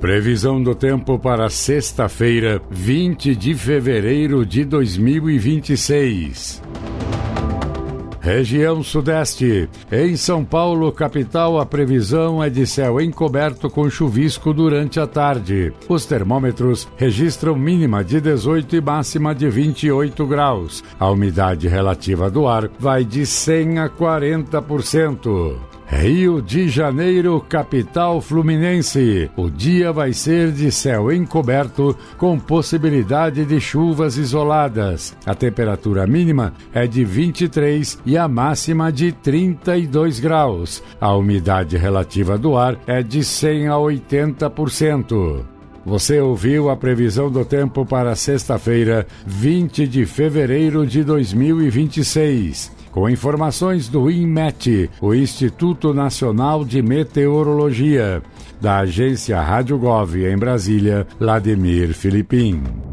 Previsão do tempo para sexta-feira, 20 de fevereiro de 2026. Região Sudeste. Em São Paulo, capital, a previsão é de céu encoberto com chuvisco durante a tarde. Os termômetros registram mínima de 18 e máxima de 28 graus. A umidade relativa do ar vai de 100 a 40%. Rio de Janeiro, capital fluminense. O dia vai ser de céu encoberto com possibilidade de chuvas isoladas. A temperatura mínima é de 23 e a máxima de 32 graus. A umidade relativa do ar é de 100 a 80%. Você ouviu a previsão do tempo para sexta-feira, 20 de fevereiro de 2026. Com informações do INMET, o Instituto Nacional de Meteorologia, da agência Rádio Gov em Brasília, Lademir Filipim.